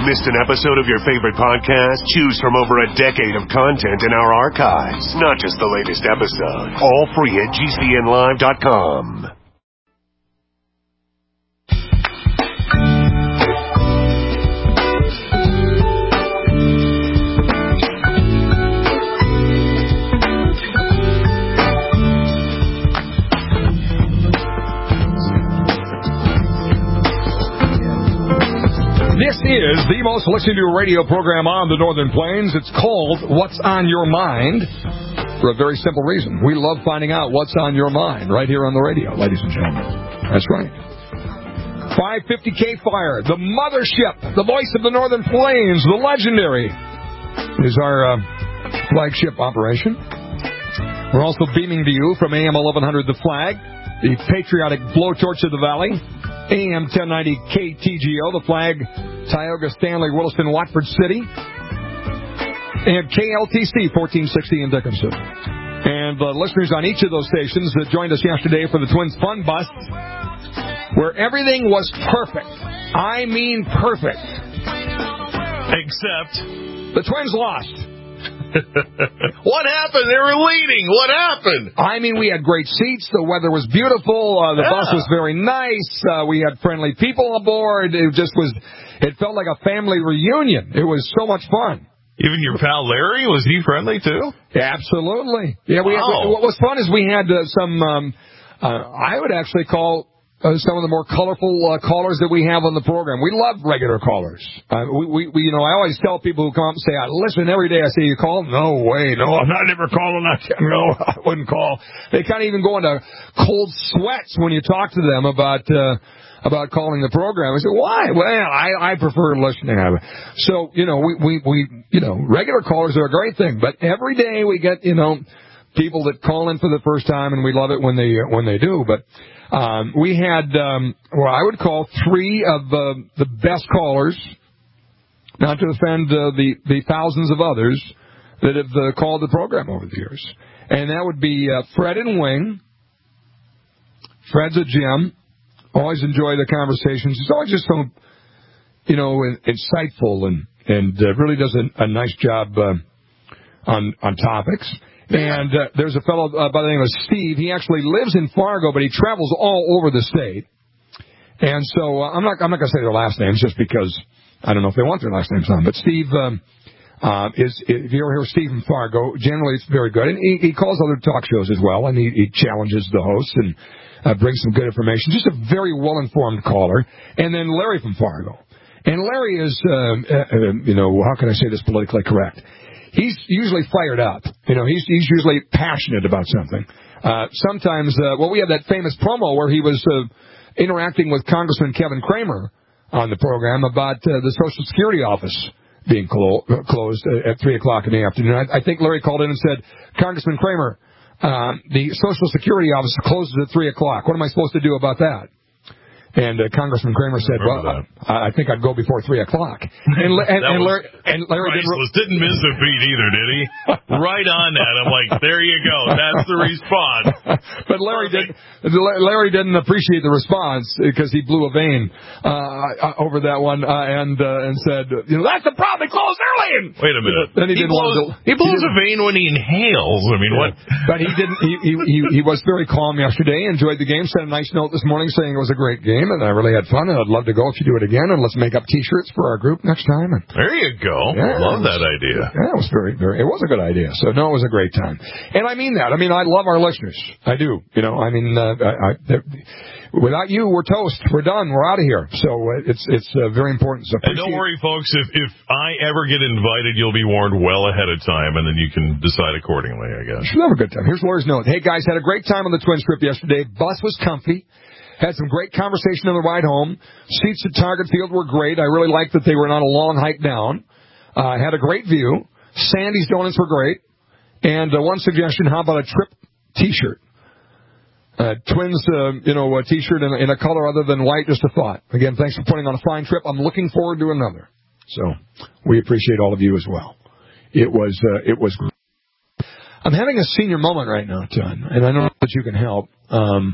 Missed an episode of your favorite podcast? Choose from over a decade of content in our archives. Not just the latest episode. All free at GCNlive.com. This is the most listened to radio program on the Northern Plains. It's called What's on Your Mind for a very simple reason. We love finding out what's on your mind right here on the radio, ladies and gentlemen. That's right. 550K Fire, the mothership, the voice of the Northern Plains, the legendary, is our flagship operation. We're also beaming to you from AM 1100 The Flag, the patriotic blowtorch of the valley. AM 1090 KTGO, The Flag, Tioga, Stanley, Williston, Watford City, and KLTC 1460 in Dickinson. And the listeners on each of those stations that joined us yesterday for the Twins Fun Bus, where everything was perfect. I mean perfect. Except the Twins lost. What happened? They were leading. What happened? I mean, we had great seats. The weather was beautiful. The bus was very nice. We had friendly people aboard. It just was, it felt like a family reunion. It was so much fun. Even your pal Larry, was he friendly too? Yeah, absolutely. Yeah, what was fun is we had some, I would actually call some of the more colorful callers that we have on the program. We love regular callers. We you know, I always tell people who come up and say, I listen every day. I say, you call? No way. No, I'm not ever calling that. No, I wouldn't call. They kind of even go into cold sweats when you talk to them about calling the program. I say, why? Well, I prefer listening. So, you know, we you know, regular callers are a great thing, but every day we get, you know, people that call in for the first time, and we love it when they do. But we had what I would call three of the best callers, not to offend the thousands of others that have called the program over the years. And that would be Fred and Wing. Fred's a gem. Always enjoy the conversations. He's always just so, you know, insightful and really does a nice job on topics. And there's a fellow by the name of Steve. He actually lives in Fargo, but he travels all over the state. And so I'm not going to say their last names just because I don't know if they want their last names on. But Steve is, if you ever hear Steve in Fargo, generally it's very good. And he calls other talk shows as well, and he challenges the hosts and brings some good information. Just a very well-informed caller. And then Larry from Fargo. And Larry is, you know, how can I say this politically correct? He's usually fired up. You know, he's usually passionate about something. Sometimes, we had that famous promo where he was interacting with Congressman Kevin Cramer on the program about the Social Security office being closed at 3 o'clock in the afternoon. I think Larry called in and said, Congressman Cramer, the Social Security office closes at 3 o'clock. What am I supposed to do about that? And Congressman Kramer said, well, I think I'd go before 3 o'clock. And Larry didn't miss a beat either, did he? Right on that. I'm like, there you go. That's the response. But Larry didn't appreciate the response because he blew a vein over that one and said, you know, that's the problem. They closed early. And, wait a minute. Then he blows a vein when he inhales. I mean, what? But he didn't. He was very calm yesterday. Enjoyed the game. Sent a nice note this morning saying it was a great game. And I really had fun, and I'd love to go if you do it again, and let's make up T-shirts for our group next time. And there you go. Yeah, love that idea. Yeah, it was it was a good idea. So, no, it was a great time. And I mean that. I mean, I love our listeners. I do. You know, I mean, without you, we're toast. We're done. We're out of here. So it's very important. So and don't worry, folks. If I ever get invited, you'll be warned well ahead of time, and then you can decide accordingly, I guess. Should have a good time. Here's Laura's note. Hey, guys, had a great time on the Twins trip yesterday. Bus was comfy. Had some great conversation on the ride home. Seats at Target Field were great. I really liked that they were not a long hike down. Had a great view. Sandy's Donuts were great. And one suggestion, how about a trip T-shirt? Twins, a T-shirt in a color other than white, just a thought. Again, thanks for putting on a fine trip. I'm looking forward to another. So we appreciate all of you as well. It was great. I'm having a senior moment right now, John, and I don't know that you can help.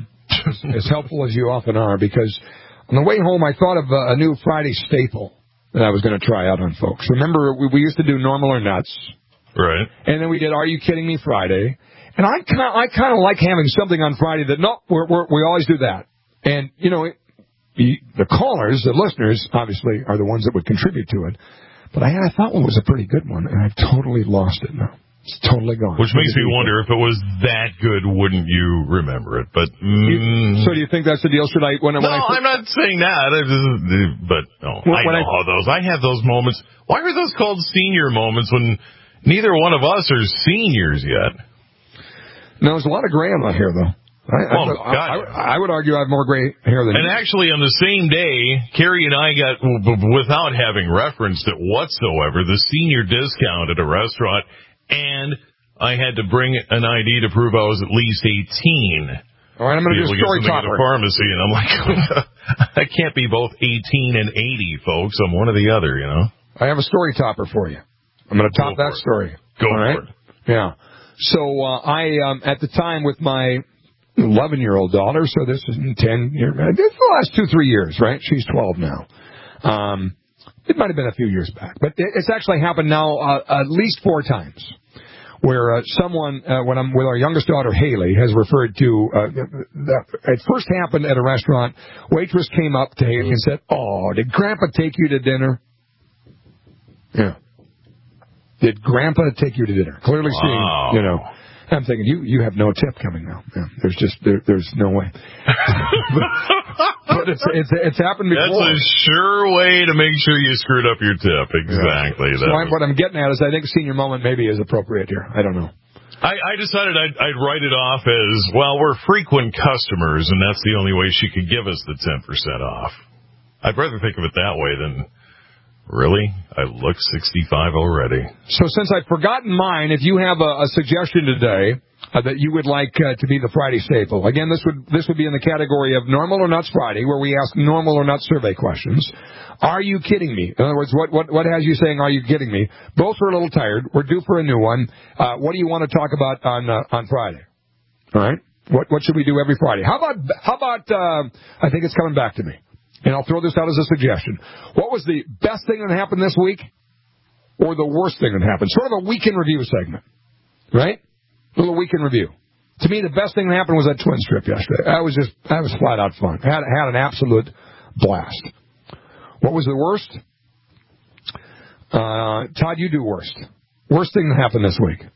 As helpful as you often are, because on the way home I thought of a new Friday staple. that I was going to try out on folks. Remember, we used to do Normal or Nuts. Right. And then we did Are You Kidding Me Friday. And I kind of like having something on Friday that, no, we always do that. And, you know, the callers, the listeners, obviously, are the ones that would contribute to it. But I thought one was a pretty good one, and I've totally lost it now. It's totally gone. Which makes me wonder, if it was that good, wouldn't you remember it? But so do you think that's the deal? Should I? I'm not saying that. But no, I know how those. I have those moments. Why are those called senior moments when neither one of us are seniors yet? No, there's a lot of gray on my hair, though. I would argue I have more gray hair than you. And actually, on the same day, Carrie and I got, without having referenced it whatsoever, the senior discount at a restaurant, and I had to bring an ID to prove I was at least 18. All right, I'm going to do a story topper. At a pharmacy, and I'm like, I can't be both 18 and 80, folks. I'm one or the other, you know. I have a story topper for you. I'm going to top that story. Go for it. Yeah. So I, at the time, with my 11-year-old daughter, so this is 10 years, this is the last 2-3 years, right? She's 12 now. It might have been a few years back, but it's actually happened now at least 4 times, where someone, when I'm with our youngest daughter, Haley, has referred to, it first happened at a restaurant. Waitress came up to Haley and said, "Oh, did Grandpa take you to dinner?" Yeah. Did Grandpa take you to dinner? Clearly seeing, you know. I'm thinking, you have no tip coming now. Yeah, there's no way. but it's happened before. That's a sure way to make sure you screwed up your tip. Exactly. Yeah. So what I'm getting at is I think senior moment maybe is appropriate here. I don't know. I decided I'd write it off as, well, we're frequent customers, and that's the only way she could give us the 10% off. I'd rather think of it that way than... Really? I look 65 already. So since I've forgotten mine, if you have a suggestion today that you would like to be the Friday staple, again, this would be in the category of Normal or Nuts Friday, where we ask normal or nuts survey questions. Are you kidding me? In other words, what has you saying, are you kidding me? Both are a little tired. We're due for a new one. What do you want to talk about on Friday? All right? What should we do every Friday? How about I think it's coming back to me. And I'll throw this out as a suggestion. What was the best thing that happened this week or the worst thing that happened? Sort of a week in review segment, right? A little week in review. To me, the best thing that happened was that Twins trip yesterday. That was flat out fun. Had an absolute blast. What was the worst? Todd, you do worst. Worst thing that happened this week.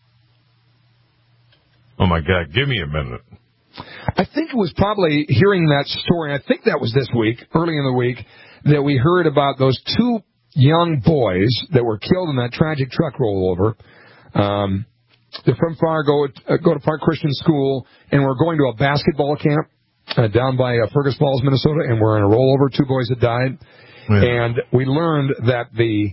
Oh, my God. Give me a minute. I think it was probably hearing that story, I think that was this week, early in the week, that we heard about those 2 young boys that were killed in that tragic truck rollover. They're from Fargo, go to Park Christian School, and we're going to a basketball camp down by Fergus Falls, Minnesota, and we're in a rollover, 2 boys that died. Yeah. And we learned that the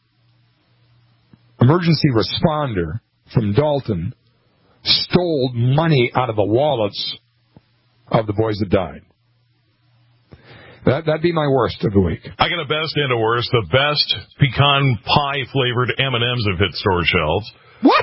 emergency responder from Dalton stole money out of the wallets of the boys that died. That'd be my worst of the week. I got a best and a worst. The best pecan pie flavored M&Ms have hit store shelves. What?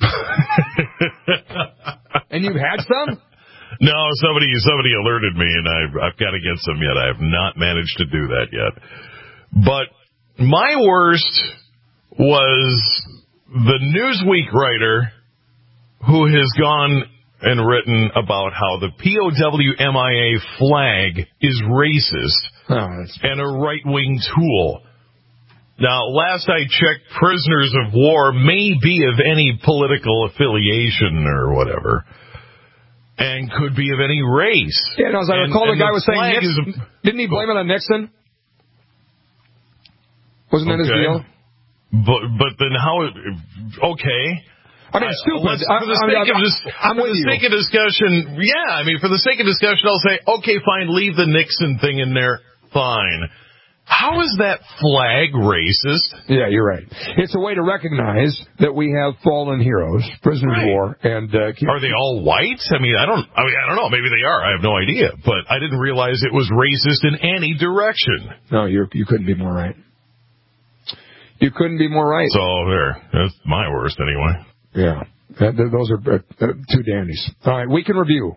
And you've had some? No, somebody alerted me, and I've got to get some yet. I have not managed to do that yet. But my worst was the Newsweek writer who has gone and written about how the POWMIA flag is racist and a right-wing tool. Now, last I checked, prisoners of war may be of any political affiliation or whatever, and could be of any race. Yeah, no, as I recall, the guy was saying Nixon. Didn't he blame it on Nixon? Wasn't that his deal? But then how... Okay. I mean, stupid. For the sake of discussion, yeah, I mean, for the sake of discussion, I'll say, okay, fine, leave the Nixon thing in there, fine. How is that flag racist? Yeah, you're right. It's a way to recognize that we have fallen heroes, prisoners of war, and are they all white? I mean, I don't know. Maybe they are. I have no idea. But I didn't realize it was racist in any direction. No, you couldn't be more right. You couldn't be more right. So there, that's my worst anyway. Yeah, those are 2 dandies. All right, week in review.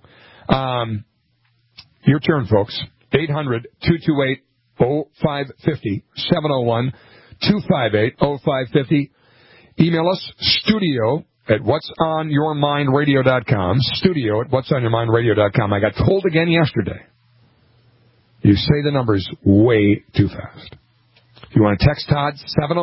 Your turn, folks. 800-228-0550, 701. 258-0550. Email us, studio@whatsonyourmindradio.com. Studio@whatsonyourmindradio.com. I got told again yesterday, you say the numbers way too fast. If you want to text Todd,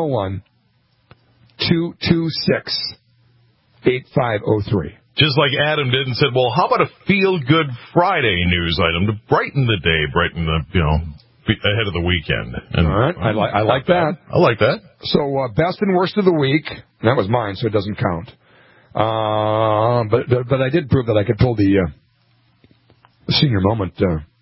701-226-8503. Just like Adam did and said, well, how about a feel-good Friday news item to brighten the day, brighten the, ahead of the weekend. And, all right, I like that. I like that. So, best and worst of the week. That was mine, so it doesn't count. But I did prove that I could pull the senior moment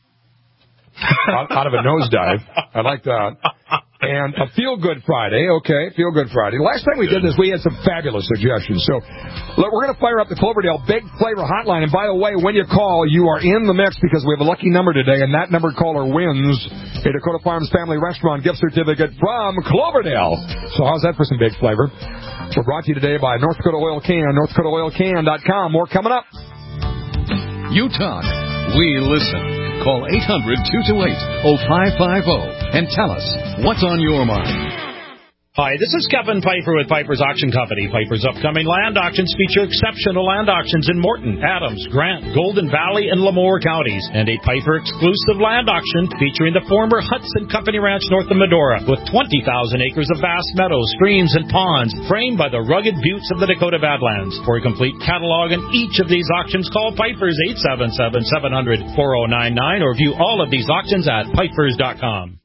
out of a nosedive. I like that. And a feel-good Friday. Okay, feel-good Friday. Last time we did this, we had some fabulous suggestions. So we're going to fire up the Cloverdale Big Flavor Hotline. And by the way, when you call, you are in the mix because we have a lucky number today, and that number caller wins a Dakota Farms Family Restaurant gift certificate from Cloverdale. So how's that for some big flavor? We're brought to you today by North Dakota Oil Can, NorthDakotaOilCan.com. More coming up. You talk, we listen. Call 800-228-0550 and tell us what's on your mind. Hi, this is Kevin Piper with Piper's Auction Company. Piper's upcoming land auctions feature exceptional land auctions in Morton, Adams, Grant, Golden Valley, and Lemoore counties, and a Piper exclusive land auction featuring the former Hudson Company Ranch north of Medora, with 20,000 acres of vast meadows, streams, and ponds, framed by the rugged buttes of the Dakota Badlands. For a complete catalog in each of these auctions, call Piper's 877-700-4099 or view all of these auctions at pipers.com.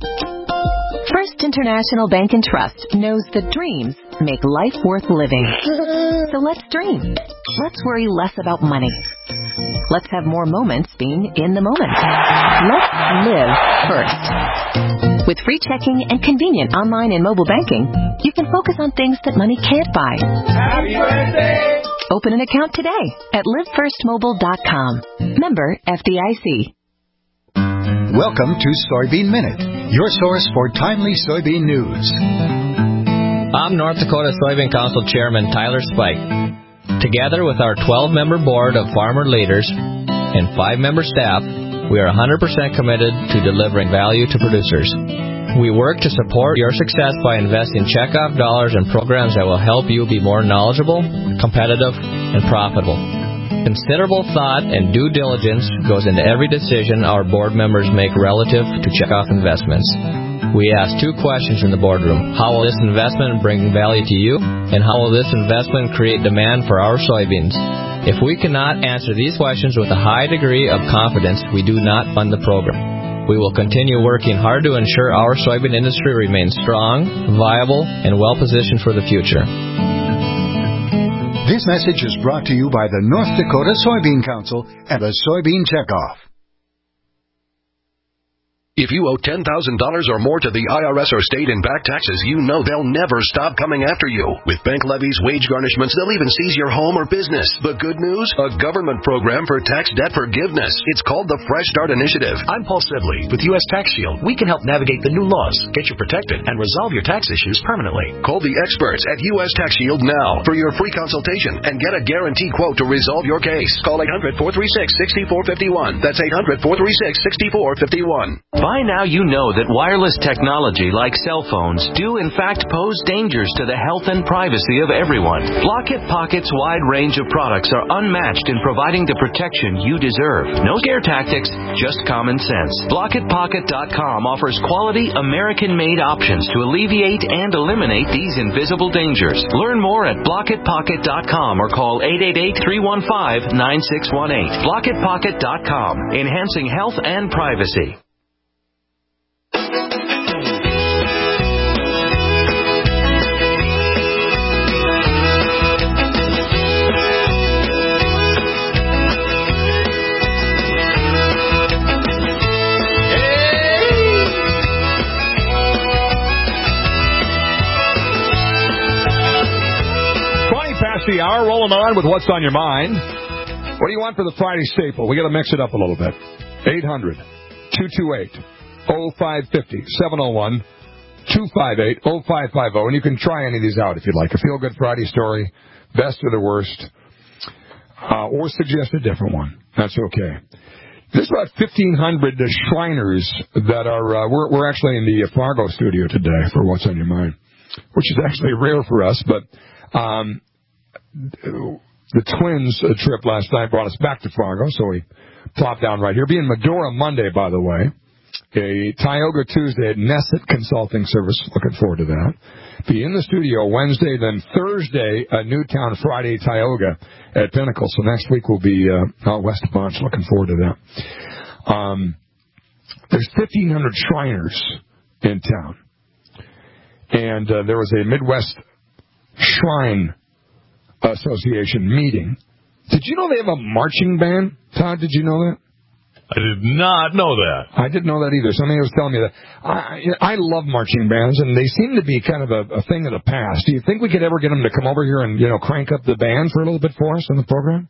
First International Bank and Trust knows that dreams make life worth living. So let's dream. Let's worry less about money. Let's have more moments being in the moment. Let's live first. With free checking and convenient online and mobile banking, you can focus on things that money can't buy. Happy birthday! Open an account today at livefirstmobile.com. Member FDIC. Welcome to Soybean Minute, your source for timely soybean news. I'm North Dakota Soybean Council Chairman Tyler Spike. Together with our 12-member board of farmer leaders and 5-member staff, we are 100% committed to delivering value to producers. We work to support your success by investing checkoff dollars in programs that will help you be more knowledgeable, competitive, and profitable. Considerable thought and due diligence goes into every decision our board members make relative to checkoff investments. We ask 2 questions in the boardroom. How will this investment bring value to you? And how will this investment create demand for our soybeans? If we cannot answer these questions with a high degree of confidence, we do not fund the program. We will continue working hard to ensure our soybean industry remains strong, viable, and well-positioned for the future. This message is brought to you by the North Dakota Soybean Council and the Soybean Checkoff. If you owe $10,000 or more to the IRS or state in back taxes, you know they'll never stop coming after you. With bank levies, wage garnishments, they'll even seize your home or business. The good news? A government program for tax debt forgiveness. It's called the Fresh Start Initiative. I'm Paul Sibley with U.S. Tax Shield. We can help navigate the new laws, get you protected, and resolve your tax issues permanently. Call the experts at U.S. Tax Shield now for your free consultation and get a guaranteed quote to resolve your case. Call 800-436-6451. That's 800-436-6451. By now you know that wireless technology like cell phones do in fact pose dangers to the health and privacy of everyone. Block-It Pocket's wide range of products are unmatched in providing the protection you deserve. No scare tactics, just common sense. BlockItPocket.com offers quality American-made options to alleviate and eliminate these invisible dangers. Learn more at BlockItPocket.com or call 888-315-9618. BlockItPocket.com, enhancing health and privacy. The hour rolling on with what's on your mind. What do you want for the Friday staple? We got to mix it up a little bit. 800-228-0550. 701-258-0550. And you can try any of these out if you'd like. A feel-good Friday story, best or the worst, or suggest a different one. That's okay. There's about 1,500 Shriners that are. We're actually in the Fargo studio today for What's on Your Mind, which is actually rare for us. But the Twins trip last night brought us back to Fargo, so we plopped down right here. Be in Medora Monday, by the way. A Tioga Tuesday at Nesset Consulting Service. Looking forward to that. Be in the studio Wednesday, then Thursday, Newtown, Friday, Tioga at Pinnacle. So next week we'll be out west a bunch. Looking forward to that. There's 1,500 Shriners in town. And there was a Midwest Shrine Association meeting. Did you know they have a marching band? Todd, did you know that? I did not know that. I didn't know that either. Somebody was telling me that. I love marching bands, and they seem to be kind of a thing of the past. Do you think we could ever get them to come over here and, crank up the band for a little bit for us on the program?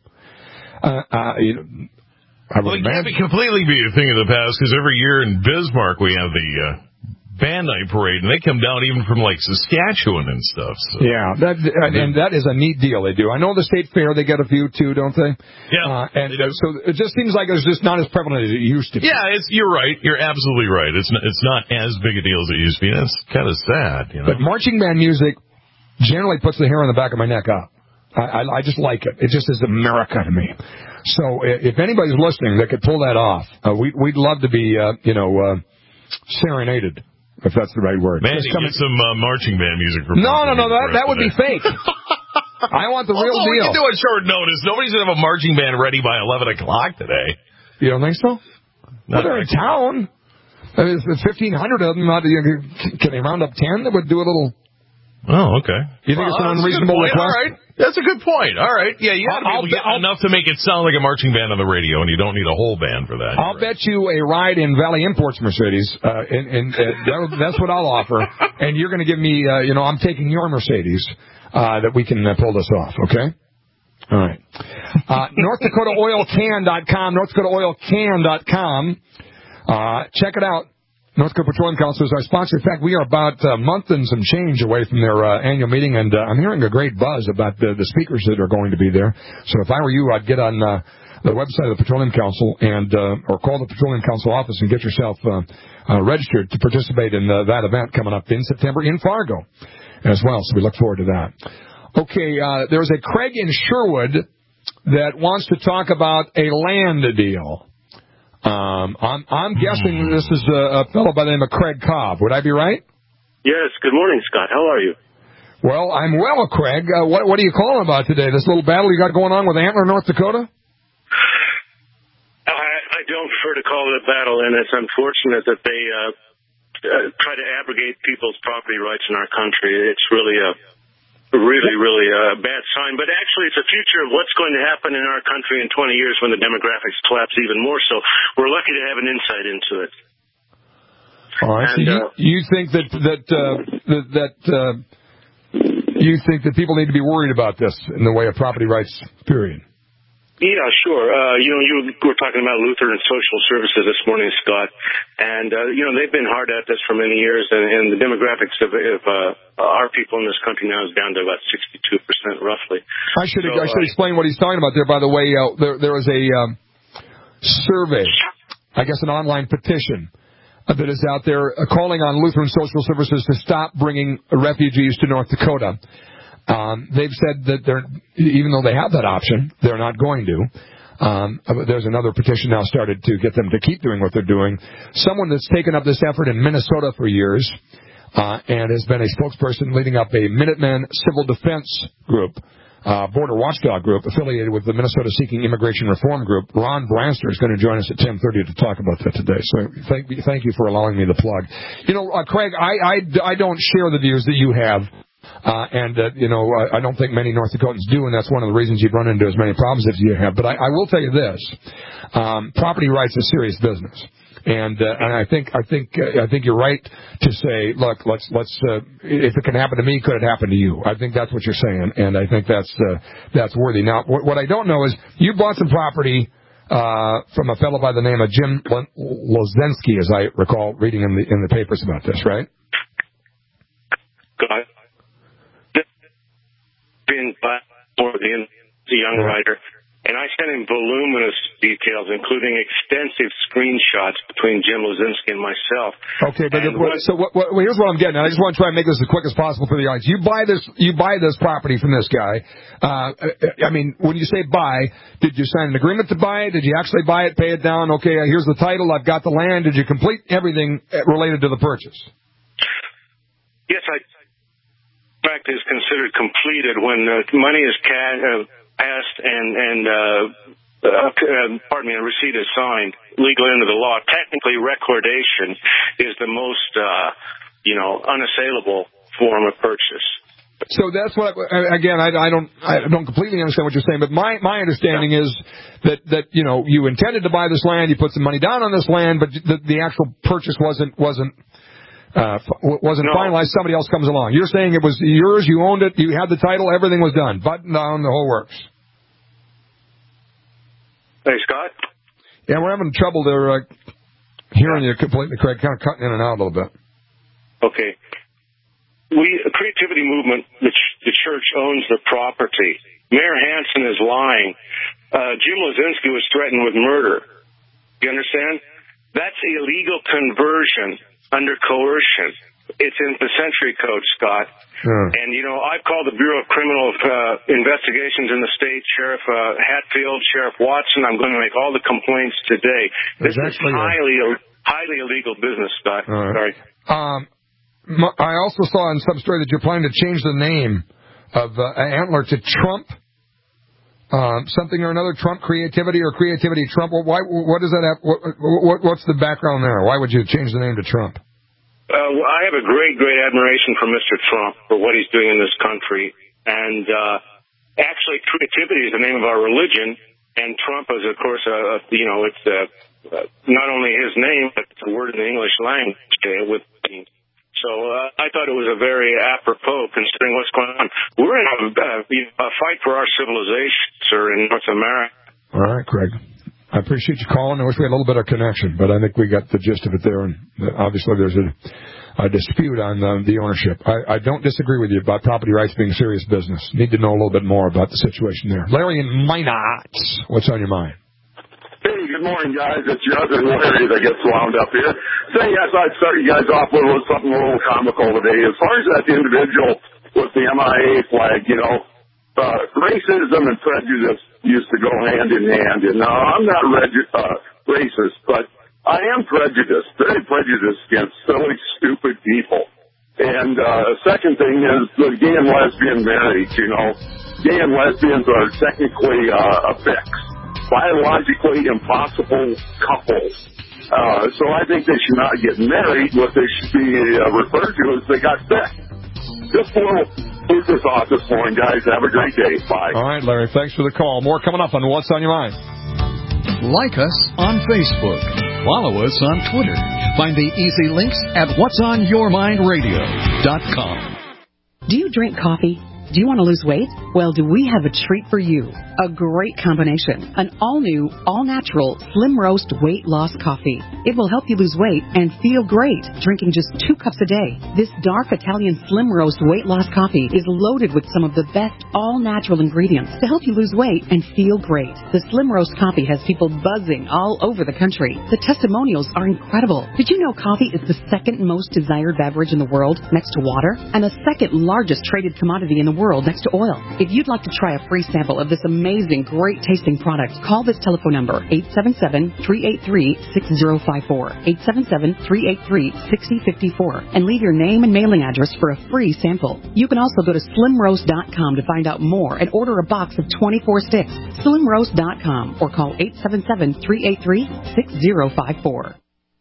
Well, it can't completely be a thing of the past, because every year in Bismarck we have the band night parade, and they come down even from like Saskatchewan and stuff. So. Yeah, and that is a neat deal they do. I know the state fair, they get a few too, don't they? Yeah. So it just seems like it's just not as prevalent as it used to be. Yeah, you're right. You're absolutely right. It's not as big a deal as it used to be. That's kind of sad, But marching band music generally puts the hair on the back of my neck up. I just like it. It just is America to me. So if anybody's listening that could pull that off, we'd love to be, serenaded. If that's the right word. Man, you get some marching band music for No, that would be fake. I want the real deal. We can do it short notice. Nobody's going to have a marching band ready by 11 o'clock today. You don't think so? Well, they're in town. I mean, 1,500 of them. Can they round up 10 that would do a little... Oh, okay. You think it's an unreasonable request? All right. That's a good point. All right. Yeah, you got to be able to get enough to make it sound like a marching band on the radio, and you don't need a whole band for that. I'll bet you a ride in Valley Imports Mercedes, and that's what I'll offer. And you're going to give me, I'm taking your Mercedes, that we can pull this off, okay? All right. NorthDakotaOilCan.com, NorthDakotaOilCan.com. Check it out. North Dakota Petroleum Council is our sponsor. In fact, we are about a month and some change away from their annual meeting, and I'm hearing a great buzz about the speakers that are going to be there. So if I were you, I'd get on the website of the Petroleum Council or call the Petroleum Council office and get yourself registered to participate in that event coming up in September in Fargo as well. So we look forward to that. Okay, there's a Craig in Sherwood that wants to talk about a land deal. I'm guessing this is a fellow by the name of Craig Cobb. Would I be right? Yes. Good morning, Scott. How are you? Well, I'm well, Craig. What are you calling about today? This little battle you got going on with Antler, North Dakota? I don't prefer to call it a battle, and it's unfortunate that they try to abrogate people's property rights in our country. It's really a bad sign. But actually, it's a future of what's going to happen in our country in 20 years when the demographics collapse even more. So we're lucky to have an insight into it. All right. And, so you think that you think that people need to be worried about this in the way of property rights, period? Yeah, sure. You were talking about Lutheran Social Services this morning, Scott, and they've been hard at this for many years, and the demographics of our people in this country now is down to about 62%, roughly. I should explain what he's talking about there. By the way, there was a survey, I guess an online petition that is out there calling on Lutheran Social Services to stop bringing refugees to North Dakota. They've said that even though they have that option, they're not going to. There's another petition now started to get them to keep doing what they're doing. Someone that's taken up this effort in Minnesota for years and has been a spokesperson leading up a Minutemen Civil Defense Group, border watchdog group affiliated with the Minnesota Seeking Immigration Reform Group. Ron Branster is going to join us at 10:30 to talk about that today. So thank you for allowing me to plug. Craig, I don't share the views that you have. I don't think many North Dakotans do, and that's one of the reasons you've run into as many problems as you have. But I will tell you this: property rights is serious business, and I think you're right to say, look, let's if it can happen to me, could it happen to you? I think that's what you're saying, and I think that's worthy. Now, what I don't know is you bought some property from a fellow by the name of Jim Lozensky, as I recall reading in the papers about this, right? God. Been more than the young writer, and I sent him voluminous details, including extensive screenshots between Jim Lozinski and myself. Okay, but here's what I'm getting at. I just want to try and make this as quick as possible for the audience. You buy this property from this guy. I mean, when you say buy, did you sign an agreement to buy it? Did you actually buy it, pay it down? Okay, here's the title. I've got the land. Did you complete everything related to the purchase? Yes, in fact, is considered completed when money is passed and a receipt is signed, legal into the law. Technically, recordation is the most, unassailable form of purchase. So that's what, again, I don't completely understand what you're saying, but my understanding is that you intended to buy this land, you put some money down on this land, but the actual purchase wasn't finalized. Somebody else comes along. You're saying it was yours, you owned it, you had the title, everything was done, buttoned down, the whole works. Hey, Scott? Yeah, we're having trouble there hearing you completely, Craig, kind of cutting in and out a little bit. Okay. Creativity Movement, the church owns the property. Mayor Hansen is lying. Jim Lozinski was threatened with murder. You understand? That's illegal conversion under coercion. It's in the Century Code, Scott. Sure. And, I've called the Bureau of Criminal Investigations in the state, Sheriff Hatfield, Sheriff Watson. I'm going to make all the complaints today. This is highly illegal business, Scott. Right. Sorry. I also saw in some story that you're planning to change the name of Antler to Trump. Something or another, Trump Creativity or Creativity Trump. What does that have? What's the background there? Why would you change the name to Trump? I have a great admiration for Mr. Trump for what he's doing in this country. And actually, creativity is the name of our religion. And Trump is, of course, it's not only his name, but it's a word in the English language. So I thought it was a very apropos considering what's going on. We're in a fight for our civilization, sir, in North America. All right, Craig. I appreciate you calling. I wish we had a little bit of connection, but I think we got the gist of it there. And obviously there's a dispute on the ownership. I don't disagree with you about property rights being serious business. Need to know a little bit more about the situation there. Larry in Minot, what's on your mind? Hey, good morning, guys. It's your other Larry that gets wound up here. Say, yes, I'd start you guys off with something a little comical today. As far as that individual with the MIA flag, racism and prejudice used to go hand in hand. And now I'm not racist, but I am prejudiced, very prejudiced against silly, stupid people. And second thing is the gay and lesbian marriage. Gay and lesbians are technically a fix. Biologically impossible couples. So I think they should not get married. What they should be referred to as they got sick. Just a little food for thought this morning, guys. Have a great day. Bye. All right, Larry. Thanks for the call. More coming up on What's on Your Mind. Like us on Facebook. Follow us on Twitter. Find the easy links at whatsonyourmindradio.com. Do you drink coffee? Do you want to lose weight? Well, do we have a treat for you? A great combination. An all-new, all-natural Slim Roast weight loss coffee. It will help you lose weight and feel great drinking just 2 cups a day. This dark Italian Slim Roast weight loss coffee is loaded with some of the best all-natural ingredients to help you lose weight and feel great. The Slim Roast coffee has people buzzing all over the country. The testimonials are incredible. Did you know coffee is the second most desired beverage in the world next to water and the second largest traded commodity in the world next to oil? If you'd like to try a free sample of this amazing, great-tasting product, call this telephone number, 877-383-6054, 877-383-6054, and leave your name and mailing address for a free sample. You can also go to slimroast.com to find out more and order a box of 24 sticks. Slimroast.com or call 877-383-6054.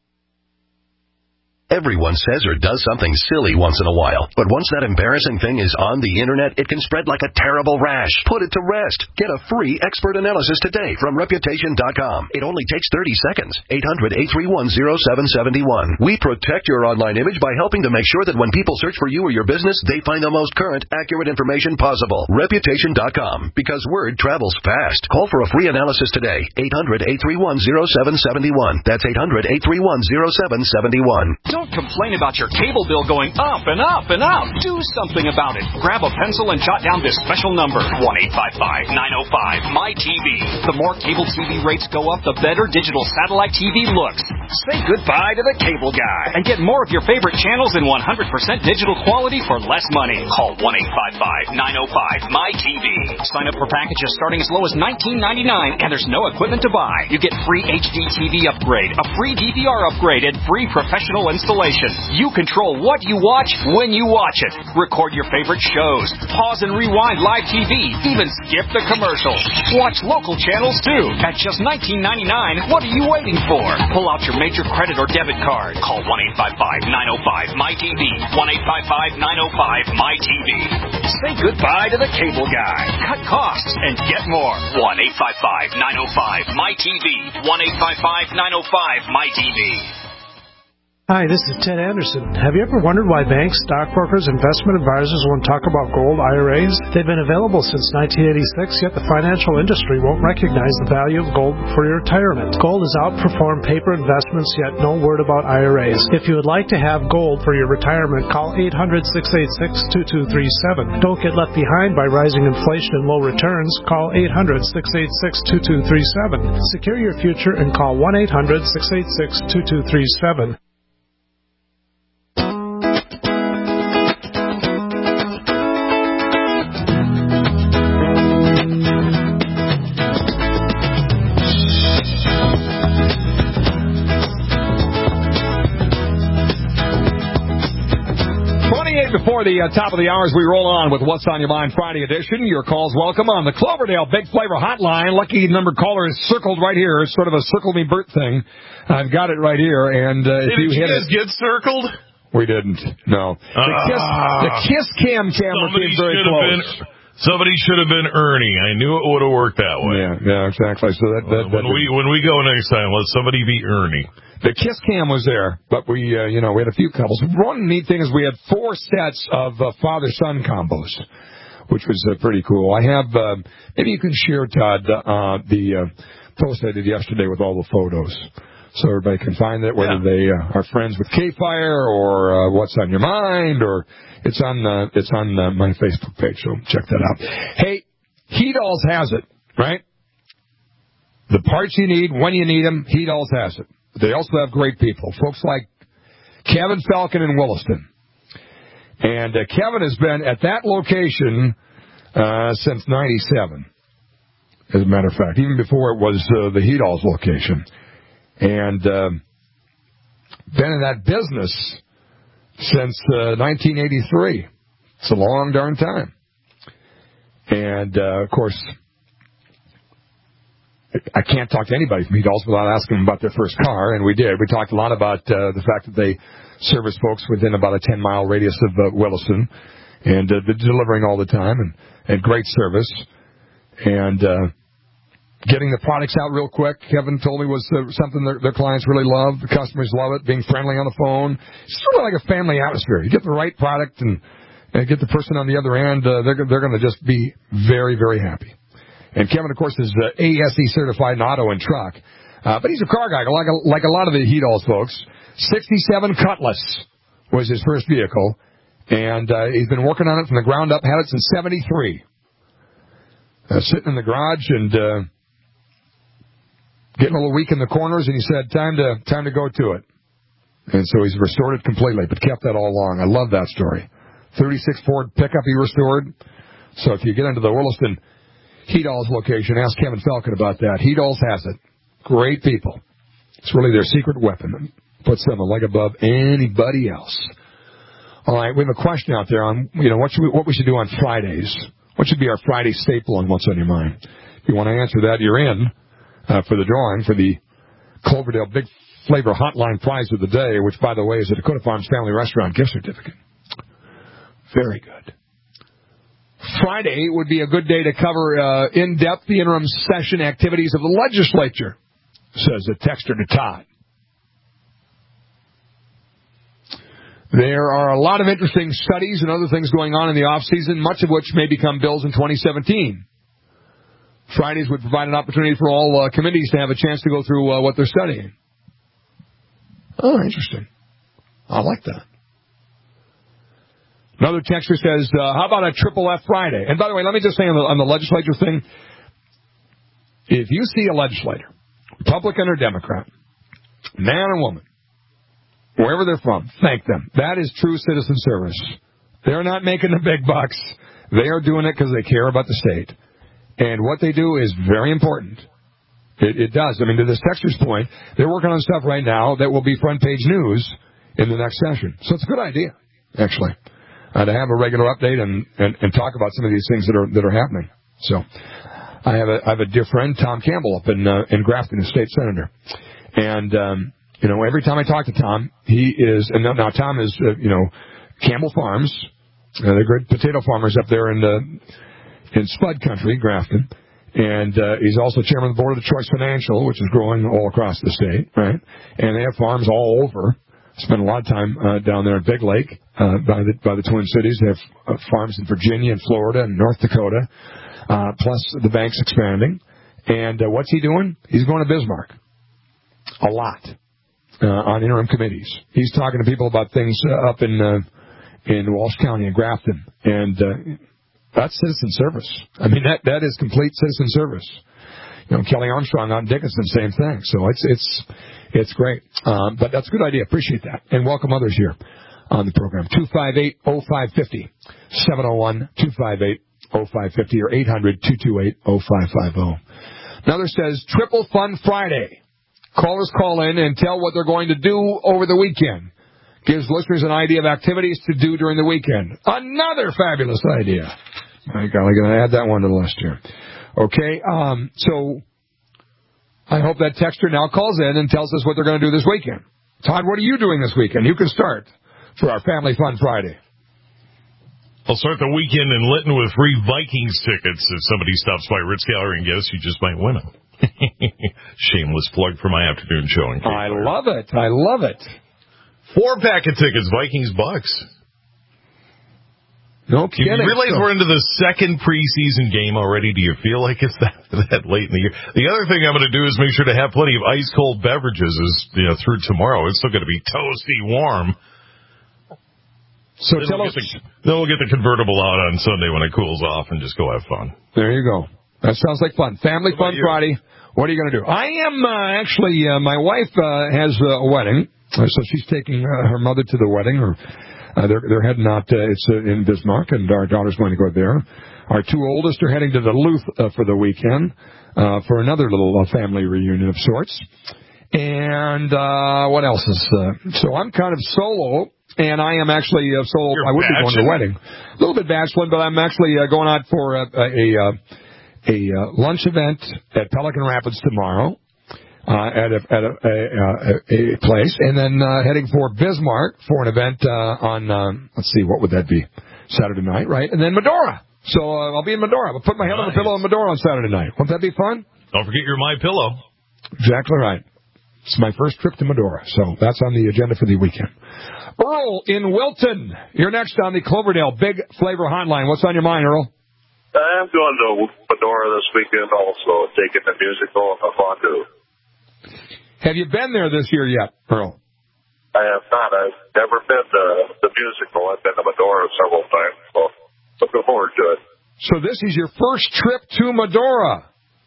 Everyone says or does something silly once in a while, but once that embarrassing thing is on the internet, it can spread like a terrible rash. Put it to rest. Get a free expert analysis today from Reputation.com. It only takes 30 seconds. 800-831-0771. We protect your online image by helping to make sure that when people search for you or your business, they find the most current, accurate information possible. Reputation.com. Because word travels fast. Call for a free analysis today. 800-831-0771. That's 800-831-0771. Don't complain about your cable bill going up and up and up. Do something about it. Grab a pencil and jot down this special number, 1-855-905-MyTV. The more cable TV rates go up, the better digital satellite TV looks. Say goodbye to the cable guy and get more of your favorite channels in 100% digital quality for less money. Call 1-855-905-MyTV. Sign up for packages starting as low as $19.99, and there's no equipment to buy. You get free HD TV upgrade, a free DVR upgrade, and free professional installation. You control what you watch when you watch it. Record your favorite shows. Pause and rewind live TV. Even skip the commercials. Watch local channels too. At just $19.99, what are you waiting for? Pull out your major credit or debit card. Call 1-855-905-MyTV. 1-855-905-MyTV. Say goodbye to the cable guy. Cut costs and get more. 1-855-905-MyTV. 1-855-905-MyTV. Hi, this is Ted Anderson. Have you ever wondered why banks, stockbrokers, investment advisors won't talk about gold IRAs? They've been available since 1986, yet the financial industry won't recognize the value of gold for your retirement. Gold has outperformed paper investments, yet no word about IRAs. If you would like to have gold for your retirement, call 800-686-2237. Don't get left behind by rising inflation and low returns. Call 800-686-2237. Secure your future and call 1-800-686-2237. 28 before the top of the hour as we roll on with What's on Your Mind Friday edition. Your calls welcome on the Cloverdale Big Flavor Hotline. Lucky number caller is circled right here. It's sort of a circle me Bert thing. I've got it right here. And if you hit it, get circled? We didn't. No. The Kiss Cam camera came very close. Somebody should have been Ernie. I knew it would have worked that way. Yeah, exactly. So when we go next time, let somebody be Ernie. The Kiss Cam was there, but we had a few couples. One neat thing is we had 4 sets of father-son combos, which was pretty cool. I have, maybe you can share, Todd, the post I did yesterday with all the photos, so everybody can find it, whether they are friends with K-Fire or What's on Your Mind, or it's on my Facebook page, so check that out. Hey, Heat Alls has it, right? The parts you need, when you need them, Heat Alls has it. They also have great people, folks like Kevin Falcon in Williston. And Kevin has been at that location since 97, as a matter of fact, even before it was the Heat Alls location. And been in that business since 1983. It's a long darn time. And, of course, I can't talk to anybody from Heat Alls without asking them about their first car, and we did. We talked a lot about the fact that they service folks within about a 10-mile radius of Williston, and they're delivering all the time, and great service. And getting the products out real quick, Kevin told me, was something their clients really love. The customers love it, being friendly on the phone. It's sort of like a family atmosphere. You get the right product and get the person on the other end, they're going to just be very, very happy. And Kevin, of course, is ASE certified in auto and truck. But he's a car guy, like a lot of the Heat Alls folks. 67 Cutlass was his first vehicle. And he's been working on it from the ground up, had it since 73. Sitting in the garage and getting a little weak in the corners, and he said, time to go to it. And so he's restored it completely, but kept that all along. I love that story. 36 Ford pickup he restored. So if you get into the Williston Heat Alls location, ask Kevin Falcon about that. Heat Alls has it. Great people. It's really their secret weapon. Puts them a leg above anybody else. All right, we have a question out there on what we should do on Fridays. What should be our Friday staple on What's on Your Mind? If you want to answer that, you're in for the drawing for the Cloverdale Big Flavor Hotline prize of the day, which, by the way, is a Dakota Farms Family Restaurant gift certificate. Very good. Friday would be a good day to cover in-depth the interim session activities of the legislature, says a texter to Todd. There are a lot of interesting studies and other things going on in the off-season, much of which may become bills in 2017. Fridays would provide an opportunity for all committees to have a chance to go through what they're studying. Oh, interesting. I like that. Another texter says, how about a triple F Friday? And by the way, let me just say on the legislature thing, if you see a legislator, Republican or Democrat, man or woman, wherever they're from, thank them. That is true citizen service. They're not making the big bucks. They are doing it because they care about the state. And what they do is very important. It does. I mean, to this texter's point, they're working on stuff right now that will be front page news in the next session. So it's a good idea, actually, to have a regular update and talk about some of these things that are happening. So I have a dear friend, Tom Campbell, up in Grafton, a state senator. And, every time I talk to Tom, he is, and now Tom is, Campbell Farms. They're great potato farmers up there in Spud Country, Grafton. And he's also chairman of the board of the Choice Financial, which is growing all across the state, right? And they have farms all over. Spent a lot of time down there at Big Lake by the Twin Cities. They have farms in Virginia and Florida and North Dakota, plus the bank's expanding. And what's he doing? He's going to Bismarck a lot on interim committees. He's talking to people about things up in Walsh County and Grafton, and that's citizen service. I mean, that is complete citizen service. Kelly Armstrong out in Dickinson, same thing. So it's great. But that's a good idea. Appreciate that. And welcome others here on the program. 258-0550, 701-258-0550, or 800-228-0550. Another says, Triple Fun Friday. Callers call in and tell what they're going to do over the weekend. Gives listeners an idea of activities to do during the weekend. Another fabulous idea. My God, I'm going to add that one to the list here. Okay, so I hope that texter now calls in and tells us what they're going to do this weekend. Todd, what are you doing this weekend? You can start for our Family Fun Friday. I'll start the weekend in Lytton with free Vikings tickets. If somebody stops by Ritz Gallery and gets, you just might win them. Shameless plug for my afternoon showing. I love it. I love it. 4-pack of tickets, Vikings Bucks. No kidding. You realize we're into the second preseason game already? Do you feel like it's that late in the year? The other thing I'm going to do is make sure to have plenty of ice cold beverages through tomorrow. It's still going to be toasty warm. So then we'll get the convertible out on Sunday when it cools off and just go have fun. There you go. That sounds like fun. Family Fun Friday. What are you going to do? I am actually, my wife has a wedding, so she's taking her mother to the wedding. They're heading out. It's in Bismarck, and our daughter's going to go there. Our two oldest are heading to Duluth for the weekend for another little family reunion of sorts. And what else is? So I'm kind of solo, and I am actually solo. I would be going to the wedding, a little bit bacheloring, but I'm actually going out for a lunch event at Pelican Rapids tomorrow. At a place, and then heading for Bismarck for an event on, let's see, what would that be? Saturday night, right? And then Medora. So I'll be in Medora. I'll put my head on the pillow in Medora on Saturday night. Won't that be fun? Don't forget your My Pillow. Exactly right. It's my first trip to Medora, so that's on the agenda for the weekend. Earl in Wilton. You're next on the Cloverdale Big Flavor Hotline. What's on your mind, Earl? I'm going to Medora this weekend also, taking the musical and the fondue. Have you been there this year yet, Earl? I have not. I've never been to the musical. I've been to Medora several times, so looking forward to it. So this is your first trip to Medora?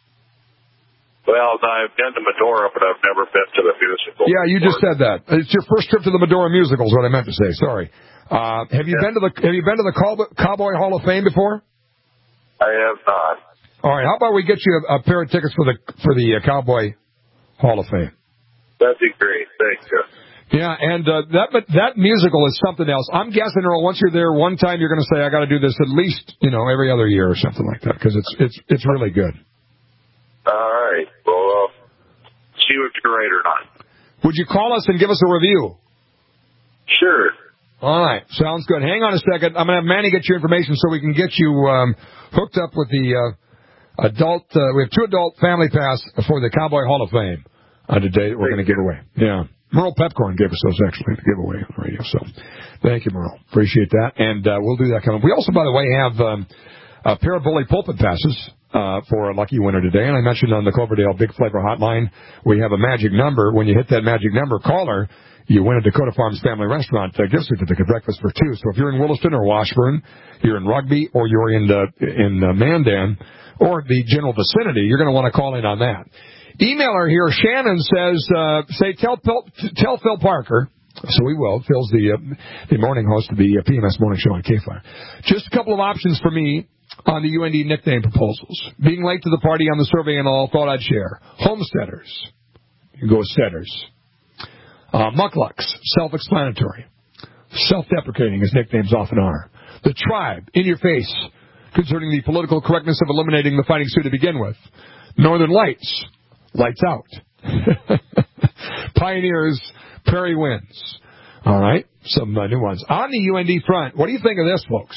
Well, I've been to Medora, but I've never been to the musical. Yeah, you just said that. It's your first trip to the Medora musical is what I meant to say. Sorry. Have you been to the Cowboy Hall of Fame before? I have not. All right. How about we get you a pair of tickets for the Cowboy Hall of Fame? That'd be great. Thank you. Yeah, and that musical is something else. I'm guessing, Earl, once you're there one time, you're going to say, I got to do this at least, every other year or something like that, because it's really good. All right. Well, see if you're right or not. Would you call us and give us a review? Sure. All right. Sounds good. Hang on a second. I'm going to have Manny get your information so we can get you hooked up with the adult. We have 2 adult family pass for the Cowboy Hall of Fame today that we're going to give away. Yeah. Merle Pepcorn gave us those actually to give away on the radio. So thank you, Merle. Appreciate that. And we'll do that coming up. We also, by the way, have a pair of Bully Pulpit passes for a lucky winner today. And I mentioned on the Cloverdale Big Flavor Hotline, we have a magic number. When you hit that magic number, caller, you win a Dakota Farms Family Restaurant gift certificate, breakfast for two. So if you're in Williston or Washburn, you're in Rugby, or you're in Mandan, or the general vicinity, you're going to want to call in on that. Emailer here, Shannon says, tell Phil Parker. So we will. Phil's the morning host of the PMS Morning Show on KFire. Just a couple of options for me on the UND nickname proposals. Being late to the party on the survey and all, thought I'd share. Homesteaders. You can go with Steaders. Mucklucks. Self-explanatory. Self-deprecating, as nicknames often are. The Tribe. In your face. Concerning the political correctness of eliminating the fighting Sioux to begin with. Northern Lights. Lights out. Pioneers. Prairie Winds. All right. Some new ones. On the UND front, what do you think of this, folks?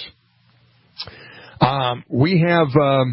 We have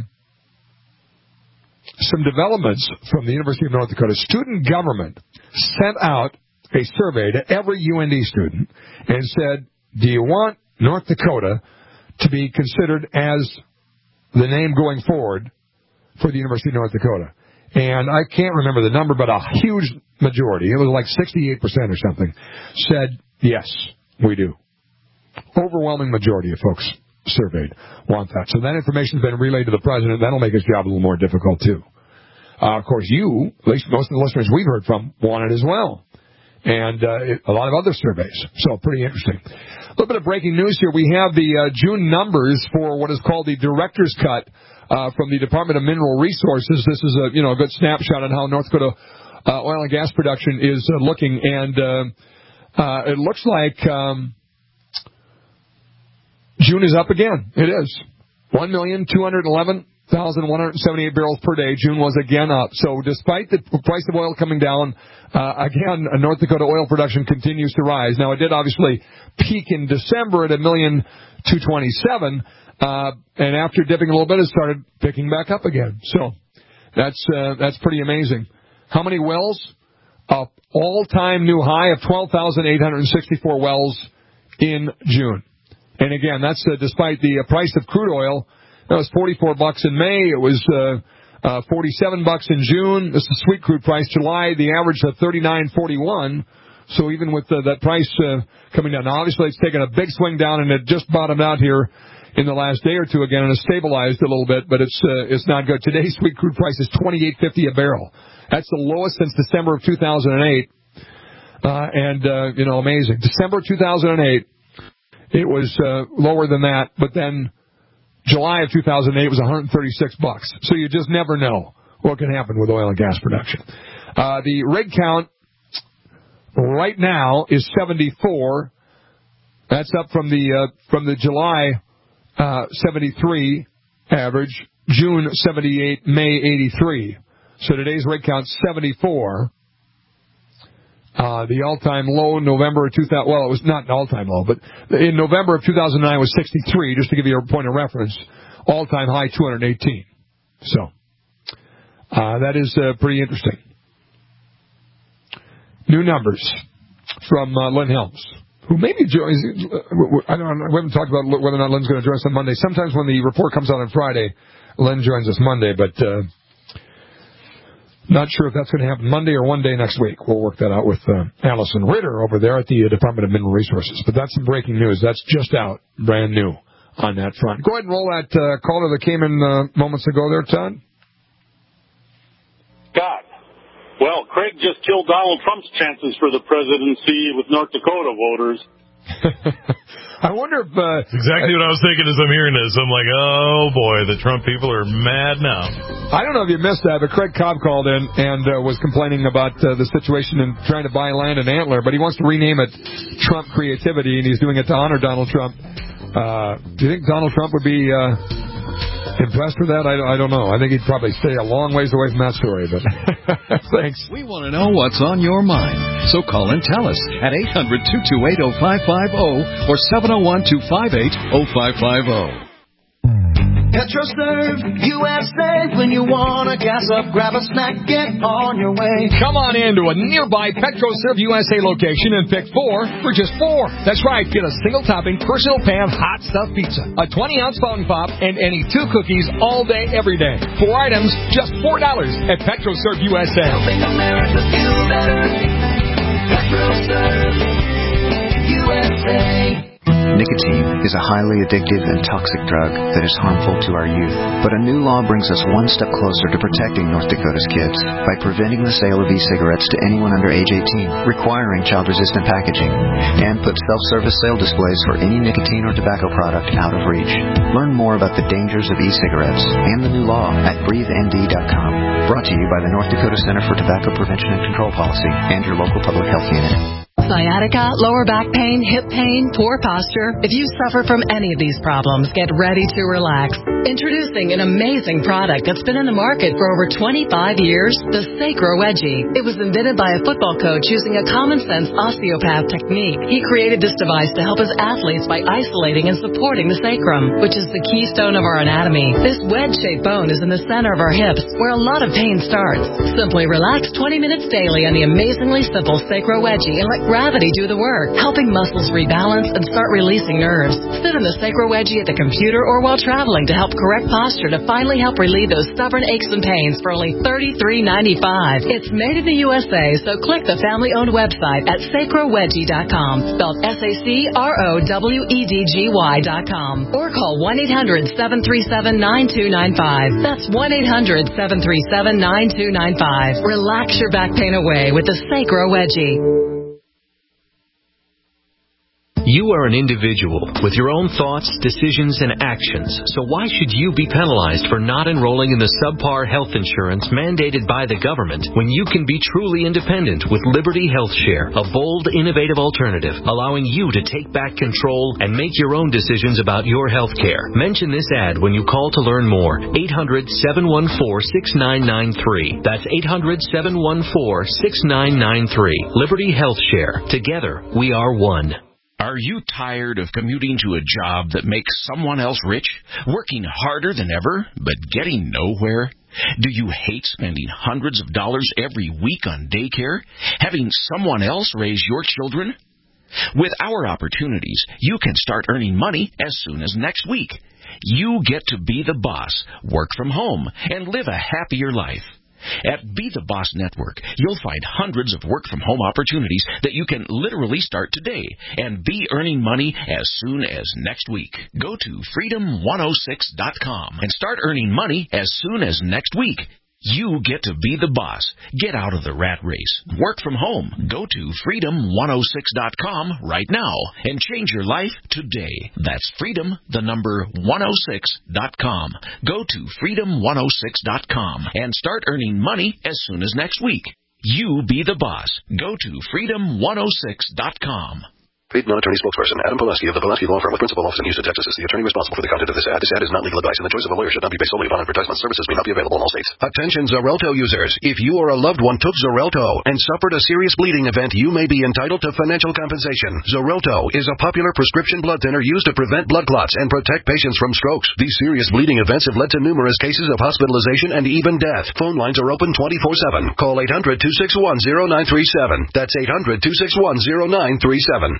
some developments from the University of North Dakota. Student government sent out a survey to every UND student and said, do you want North Dakota to be considered as the name going forward for the University of North Dakota? And I can't remember the number, but a huge majority, it was like 68% or something, said, yes, we do. Overwhelming majority of folks surveyed want that. So that information's been relayed to the president. That'll make his job a little more difficult, too. Of course, you, at least most of the listeners we've heard from, want it as well. And a lot of other surveys. So pretty interesting. A little bit of breaking news here. We have the June numbers for what is called the director's cut from the Department of Mineral Resources. This is a good snapshot on how North Dakota oil and gas production is looking. And it looks like June is up again. It is. 1,211,178 barrels per day. June was again up. So despite the price of oil coming down, again, North Dakota oil production continues to rise. Now, it did obviously peak in December at 1,227,000, and after dipping a little bit, it started picking back up again. So that's pretty amazing. How many wells? An all-time new high of 12,864 wells in June. And again, that's despite the price of crude oil. That was $44 in May. It was $47 in June. This is the sweet crude price. July, the average of $39.41. So even with that price coming down, now obviously it's taken a big swing down, and it just bottomed out here in the last day or two again, and it's stabilized a little bit, but it's not good. Today's sweet crude price is $28.50 a barrel. That's the lowest since December of 2008. Amazing. December 2008, it was lower than that, but then July of 2008 was $136. So you just never know what can happen with oil and gas production. The rig count right now is 74. That's up from the July 73 average, June 78, May 83. So today's rig count 74. The all-time low in November of 2000, well, it was not an all-time low, but in November of 2009 was 63, just to give you a point of reference. All-time high, 218. So, that is pretty interesting. New numbers from Lynn Helms, who maybe joins, I don't know, we haven't talked about whether or not Lynn's going to join us on Monday. Sometimes when the report comes out on Friday, Lynn joins us Monday, but not sure if that's going to happen Monday or one day next week. We'll work that out with Allison Ritter over there at the Department of Mineral Resources. But that's some breaking news. That's just out, brand new on that front. Go ahead and roll that caller that came in moments ago there, Todd. God. Well, Craig just killed Donald Trump's chances for the presidency with North Dakota voters. I wonder if... That's exactly what I was thinking as I'm hearing this. I'm like, oh, boy, the Trump people are mad now. I don't know if you missed that, but Craig Cobb called in and was complaining about the situation and trying to buy land in Antler, but he wants to rename it Trump Creativity, and he's doing it to honor Donald Trump. Do you think Donald Trump would be impressed with that? I don't know. I think he'd probably stay a long ways away from that story, but thanks. We want to know what's on your mind, so call and tell us at 800-228-0550 or 701-258-0550. PetroServe USA. When you want to gas up, grab a snack, get on your way. Come on into a nearby PetroServe USA location and pick 4 for just $4. That's right. Get a single topping, personal pan, hot stuffed pizza, a 20-ounce fountain pop, and any 2 cookies all day, every day. 4 items, just $4 at PetroServe USA. Helping America feel better. PetroServe USA. Nicotine is a highly addictive and toxic drug that is harmful to our youth. But a new law brings us one step closer to protecting North Dakota's kids by preventing the sale of e-cigarettes to anyone under age 18, requiring child-resistant packaging, and put self-service sale displays for any nicotine or tobacco product out of reach. Learn more about the dangers of e-cigarettes and the new law at breatheND.com. Brought to you by the North Dakota Center for Tobacco Prevention and Control Policy and your local public health unit. Sciatica, lower back pain, hip pain, poor posture. If you suffer from any of these problems, get ready to relax. Introducing an amazing product that's been in the market for over 25 years, the Sacro Wedgie. It was invented by a football coach using a common-sense osteopath technique. He created this device to help his athletes by isolating and supporting the sacrum, which is the keystone of our anatomy. This wedge-shaped bone is in the center of our hips, where a lot of pain starts. Simply relax 20 minutes daily on the amazingly simple Sacro Wedgie and let gravity do the work, helping muscles rebalance and start releasing nerves. Sit in the Sacro Wedgie at the computer or while traveling to help correct posture to finally help relieve those stubborn aches and pains for only $33.95. It's made in the USA, so click the family-owned website at sacrowedgie.com, spelled SACROWEDGY.com, or call 1-800-737-9295. That's 1-800-737-9295. Relax your back pain away with the Sacro Wedgie. You are an individual with your own thoughts, decisions, and actions, so why should you be penalized for not enrolling in the subpar health insurance mandated by the government when you can be truly independent with Liberty Health Share, a bold, innovative alternative allowing you to take back control and make your own decisions about your health care? Mention this ad when you call to learn more. 800-714-6993. That's 800-714-6993. Liberty Health Share. Together, we are one. Are you tired of commuting to a job that makes someone else rich, working harder than ever, but getting nowhere? Do you hate spending hundreds of dollars every week on daycare, having someone else raise your children? With our opportunities, you can start earning money as soon as next week. You get to be the boss, work from home, and live a happier life. At Be the Boss Network, you'll find hundreds of work-from-home opportunities that you can literally start today and be earning money as soon as next week. Go to freedom106.com and start earning money as soon as next week. You get to be the boss. Get out of the rat race. Work from home. Go to freedom106.com right now and change your life today. That's freedom106.com. Go to freedom106.com and start earning money as soon as next week. You be the boss. Go to freedom106.com. Paid non-attorney spokesperson Adam Pulaski of the Pulaski Law Firm with principal office in Houston, Texas is the attorney responsible for the content of this ad. This ad is not legal advice, and the choice of a lawyer should not be based solely upon advertisement. Services may not be available in all states. Attention Xarelto users. If you or a loved one took Xarelto and suffered a serious bleeding event, you may be entitled to financial compensation. Xarelto is a popular prescription blood thinner used to prevent blood clots and protect patients from strokes. These serious bleeding events have led to numerous cases of hospitalization and even death. Phone lines are open 24/7. Call 800-261-0937. That's 800-261-0937.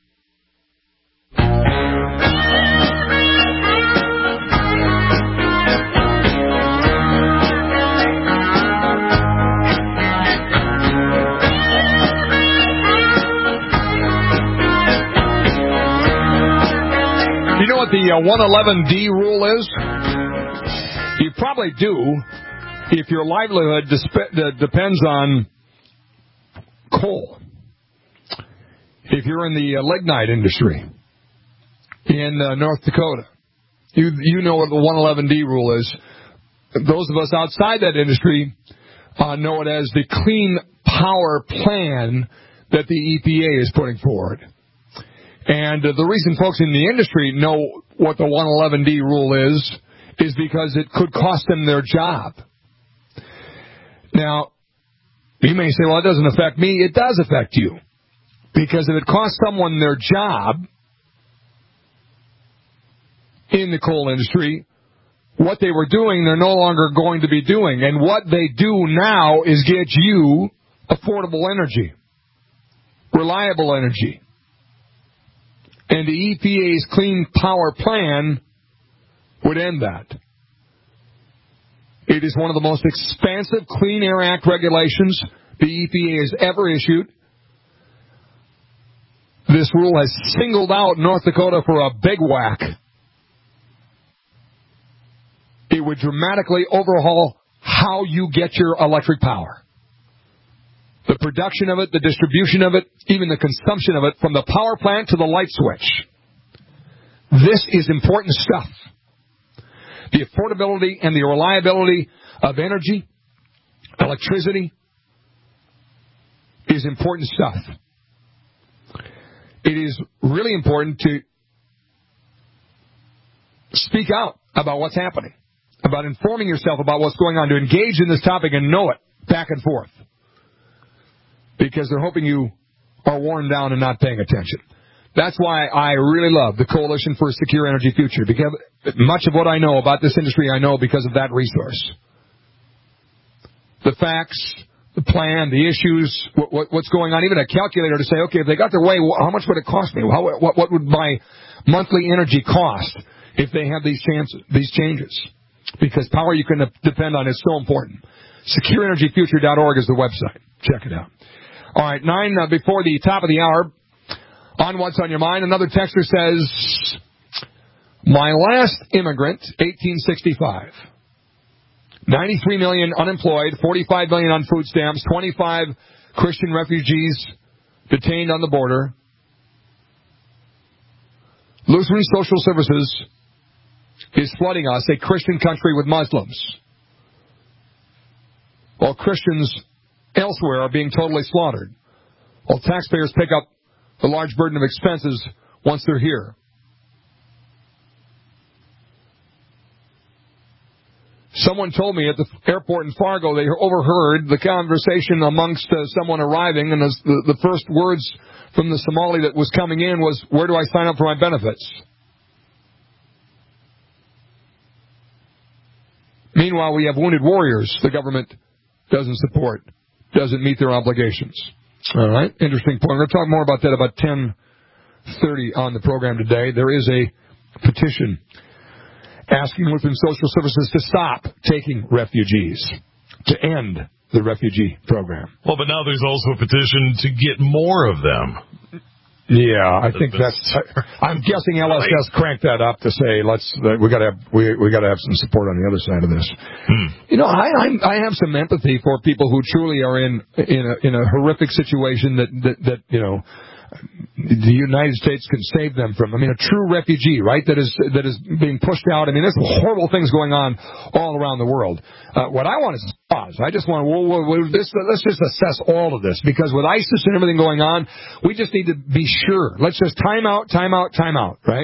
You know what the 111D rule is? You probably do if your livelihood depends on coal. If you're in the lignite industry in North Dakota, you know what the 111D rule is. Those of us outside that industry know it as the Clean Power Plan that the EPA is putting forward. And the reason folks in the industry know what the 111D rule is because it could cost them their job. Now, you may say, well, it doesn't affect me. It does affect you. Because if it costs someone their job in the coal industry, what they were doing, they're no longer going to be doing. And what they do now is get you affordable energy, reliable energy. And the EPA's Clean Power Plan would end that. It is one of the most expansive Clean Air Act regulations the EPA has ever issued. This rule has singled out North Dakota for a big whack. It would dramatically overhaul how you get your electric power. The production of it, the distribution of it, even the consumption of it, from the power plant to the light switch. This is important stuff. The affordability and the reliability of energy, electricity, is important stuff. It is really important to speak out about what's happening, about informing yourself about what's going on, to engage in this topic and know it back and forth. Because they're hoping you are worn down and not paying attention. That's why I really love the Coalition for a Secure Energy Future, because much of what I know about this industry I know because of that resource. The facts, the plan, the issues, what's going on, even a calculator to say, okay, if they got their way, how much would it cost me? What would my monthly energy cost if they have these changes? Because power you can depend on is so important. SecureEnergyFuture.org is the website. Check it out. All right, 9 before the top of the hour. On What's on Your Mind, another texter says, my last immigrant, 1865. 93 million unemployed, 45 million on food stamps, 25 Christian refugees detained on the border. Lutheran Social Services is flooding us, a Christian country, with Muslims, while Christians elsewhere are being totally slaughtered, while taxpayers pick up the large burden of expenses once they're here. Someone told me at the airport in Fargo they overheard the conversation amongst someone arriving, and the first words from the Somali that was coming in was, where do I sign up for my benefits? Meanwhile, we have wounded warriors the government doesn't support, doesn't meet their obligations. All right, interesting point. We're going to talk more about that about 10:30 on the program today. There is a petition asking Lutheran Social Services to stop taking refugees, to end the refugee program. Well, but now there's also a petition to get more of them. Yeah, I think I'm guessing LSS cranked that up to say we got to have some support on the other side of this. You know, I have some empathy for people who truly are in a horrific situation that you know, the United States can save them from. I mean, a true refugee, right? That is being pushed out. I mean, there's horrible things going on all around the world. What I want is pause. I just want let's just assess all of this, because with ISIS and everything going on, we just need to be sure. Let's just time out, right?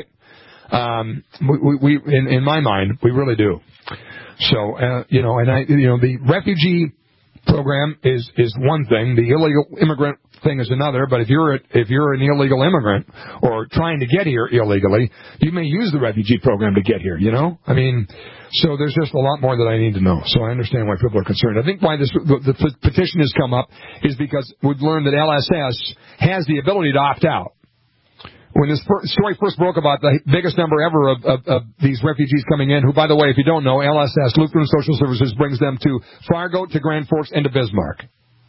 We in my mind, we really do. So you know, and the refugee program is one thing. The illegal immigrant thing is another. But if you're an illegal immigrant or trying to get here illegally, you may use the refugee program to get here. You know, I mean, so there's just a lot more that I need to know. So I understand why people are concerned. I think why the petition has come up is because we've learned that LSS has the ability to opt out. When this story first broke about the biggest number ever of these refugees coming in, who, by the way, if you don't know, LSS, Lutheran Social Services, brings them to Fargo, to Grand Forks, and to Bismarck.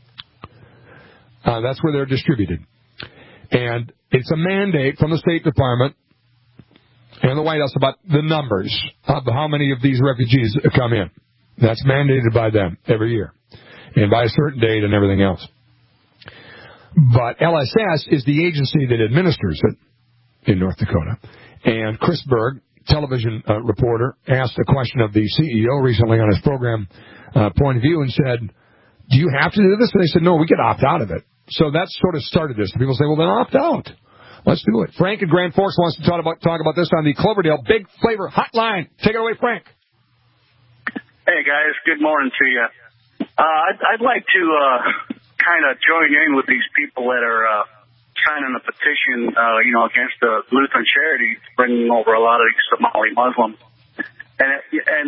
That's where they're distributed. And it's a mandate from the State Department and the White House about the numbers of how many of these refugees come in. That's mandated by them every year, and by a certain date and everything else. But LSS is the agency that administers it in North Dakota. And Chris Berg, television reporter, asked a question of the CEO recently on his program, Point of View, and said, do you have to do this? And they said, no, we can opt out of it. So that sort of started this. People say, well, then opt out. Let's do it. Frank in Grand Forks wants to talk about this on the Cloverdale Big Flavor Hotline. Take it away, Frank. Hey, guys. Good morning to you. I'd like to kind of join in with these people that are signing a petition, against the Lutheran Charities, bringing over a lot of these Somali Muslims. And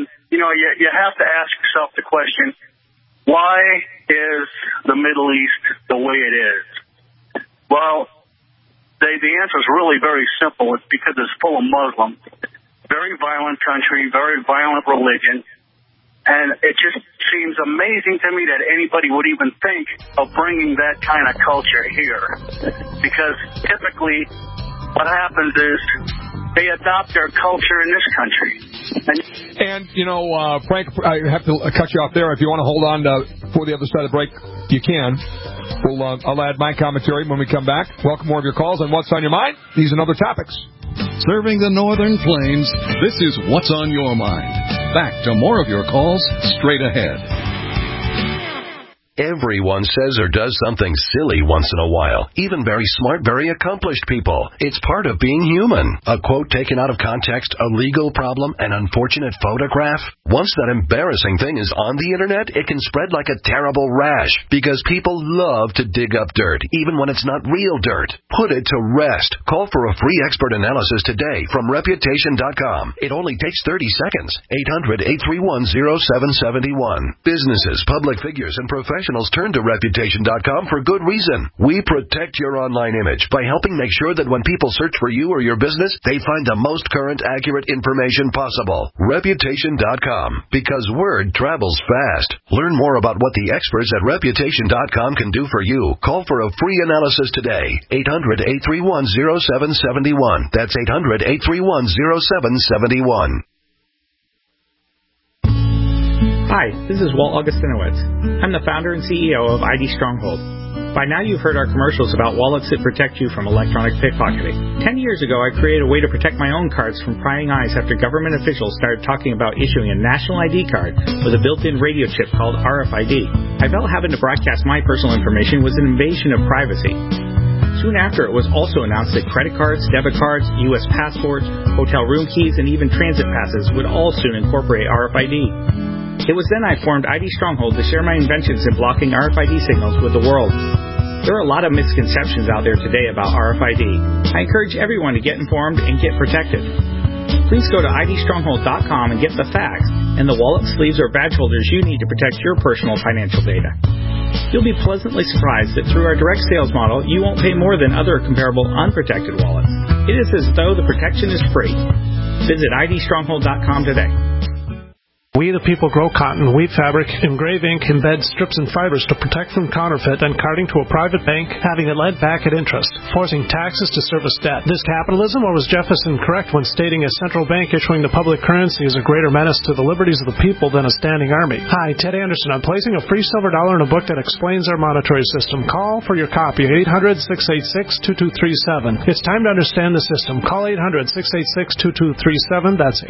you have to ask yourself the question, why is the Middle East the way it is? Well, the answer is really very simple. It's because it's full of Muslims. Very violent country, very violent religion. And it just seems amazing to me that anybody would even think of bringing that kind of culture here. Because typically what happens is they adopt their culture in this country. And Frank, I have to cut you off there. If you want to hold on for the other side of the break, you can. I'll add my commentary when we come back. Welcome more of your calls on What's on Your Mind. These and other topics. Serving the Northern Plains, this is What's on Your Mind. Back to more of your calls straight ahead. Everyone says or does something silly once in a while. Even very smart, very accomplished people. It's part of being human. A quote taken out of context, a legal problem, an unfortunate photograph. Once that embarrassing thing is on the internet, it can spread like a terrible rash because people love to dig up dirt, even when it's not real dirt. Put it to rest. Call for a free expert analysis today from Reputation.com. It only takes 30 seconds. 800-831-0771. Businesses, public figures, and professionals turn to Reputation.com for good reason. We protect your online image by helping make sure that when people search for you or your business, they find the most current, accurate information possible. Reputation.com, because word travels fast. Learn more about what the experts at Reputation.com can do for you. Call for a free analysis today. 800-831-0771. That's 800-831-0771. Hi, this is Walt Augustinowicz. I'm the founder and CEO of ID Stronghold. By now you've heard our commercials about wallets that protect you from electronic pickpocketing. 10 years ago, I created a way to protect my own cards from prying eyes after government officials started talking about issuing a national ID card with a built-in radio chip called RFID. I felt having to broadcast my personal information was an invasion of privacy. Soon after, it was also announced that credit cards, debit cards, U.S. passports, hotel room keys, and even transit passes would all soon incorporate RFID. It was then I formed ID Stronghold to share my inventions in blocking RFID signals with the world. There are a lot of misconceptions out there today about RFID. I encourage everyone to get informed and get protected. Please go to idstronghold.com and get the facts and the wallet, sleeves, or badge holders you need to protect your personal financial data. You'll be pleasantly surprised that through our direct sales model, you won't pay more than other comparable unprotected wallets. It is as though the protection is free. Visit idstronghold.com today. We the people grow cotton, weave fabric, engrave ink, embed strips and fibers to protect from counterfeit and carting to a private bank, having it lent back at interest, forcing taxes to service debt. This capitalism, or was Jefferson correct when stating a central bank issuing the public currency is a greater menace to the liberties of the people than a standing army? Hi, Ted Anderson. I'm placing a free silver dollar in a book that explains our monetary system. Call for your copy at 800-686-2237. It's time to understand the system. Call 800-686-2237. That's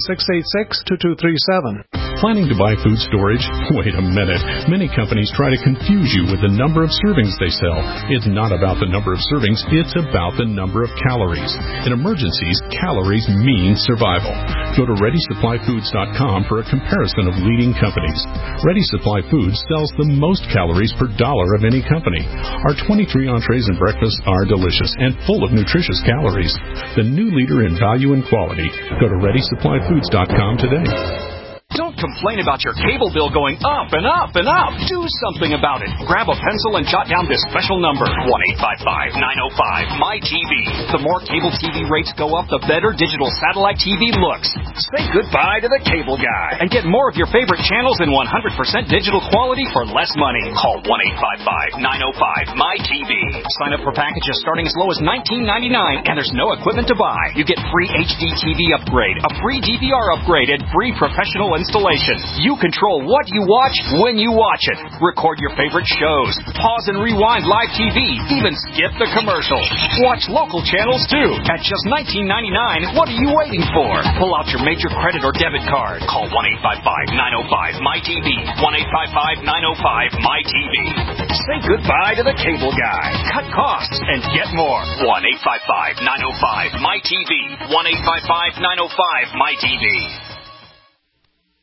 800-686-2237. Planning to buy food storage? Wait a minute. Many companies try to confuse you with the number of servings they sell. It's not about the number of servings, it's about the number of calories. In emergencies, calories mean survival. Go to ReadySupplyFoods.com for a comparison of leading companies. Ready Supply Foods sells the most calories per dollar of any company. Our 23 entrees and breakfasts are delicious and full of nutritious calories. The new leader in value and quality. Go to ReadySupplyFoods.com today. Don't complain about your cable bill going up and up and up. Do something about it. Grab a pencil and jot down this special number, 1-855-905-MY-TV. The more cable TV rates go up, the better digital satellite TV looks. Say goodbye to the cable guy and get more of your favorite channels in 100% digital quality for less money. Call 1-855-905-MY-TV. Sign up for packages starting as low as $19.99, and there's no equipment to buy. You get free HD TV upgrade, a free DVR upgrade, and free professional installation. You control what you watch when you watch it. Record your favorite shows. Pause and rewind live TV. Even skip the commercials. Watch local channels too. At just $19.99, what are you waiting for? Pull out your major credit or debit card. Call 1-855-905-MY-TV. 1-855-905-MY-TV. Say goodbye to the cable guy. Cut costs and get more. 1-855-905-MY-TV. 1-855-905-MY-TV.